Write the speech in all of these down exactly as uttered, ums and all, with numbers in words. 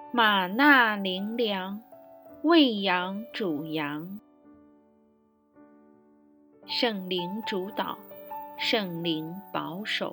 玛纳灵粮，喂养主羊。圣灵主导，圣灵保守。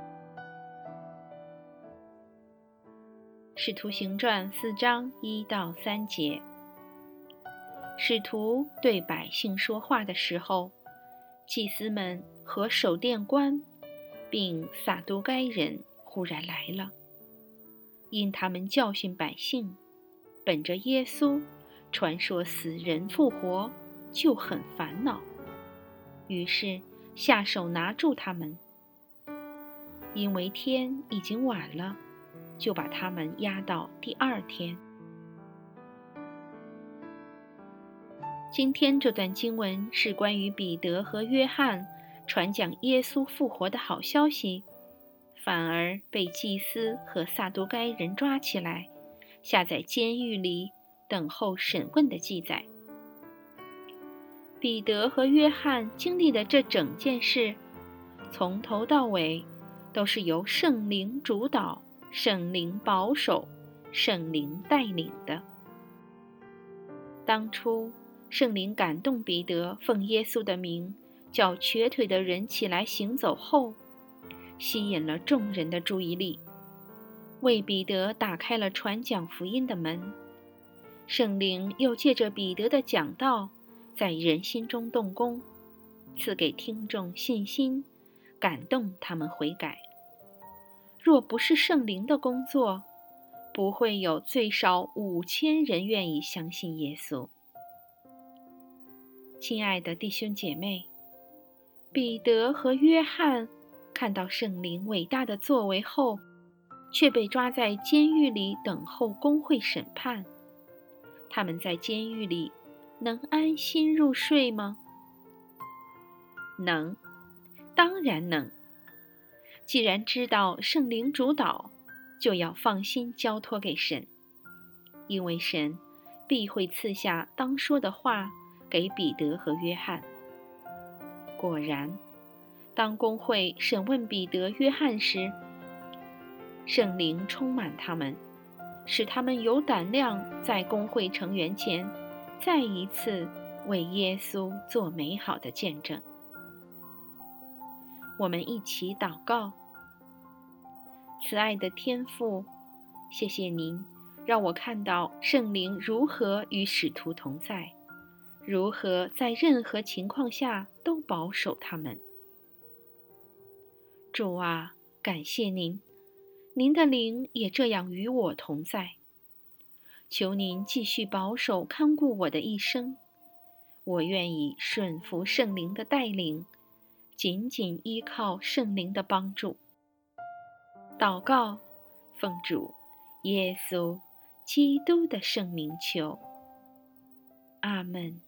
使徒行传四章一到三节。使徒对百姓说话的时候，祭司们和守殿官并撒都该人忽然来了，因他们教训百姓，本着耶稣传说死人复活，就很烦恼，于是下手拿住他们。因为天已经晚了，就把他们押到第二天。今天这段经文是关于彼得和约翰传讲耶稣复活的好消息，反而被祭司和撒都该人抓起来，下在监狱里等候审问的记载。彼得和约翰经历的这整件事，从头到尾都是由圣灵主导、圣灵保守、圣灵带领的。当初圣灵感动彼得奉耶稣的名叫瘸腿的人起来行走后，吸引了众人的注意力，为彼得打开了传讲福音的门。圣灵又借着彼得的讲道在人心中动工，赐给听众信心，感动他们悔改。若不是圣灵的工作，不会有最少五千人愿意相信耶稣。亲爱的弟兄姐妹，彼得和约翰看到圣灵伟大的作为后，却被抓在监狱里等候公会审判。他们在监狱里能安心入睡吗？能，当然能。既然知道圣灵主导，就要放心交托给神，因为神必会赐下当说的话给彼得和约翰。果然，当公会审问彼得、约翰时，圣灵充满他们，使他们有胆量在公会成员前再一次为耶稣做美好的见证。我们一起祷告。慈爱的天父，谢谢您让我看到圣灵如何与使徒同在，如何在任何情况下都保守他们。主啊，感谢您，您的灵也这样与我同在。求您继续保守看顾我的一生，我愿意顺服圣灵的带领，紧紧依靠圣灵的帮助。祷告，奉主耶稣基督的圣名求，阿们。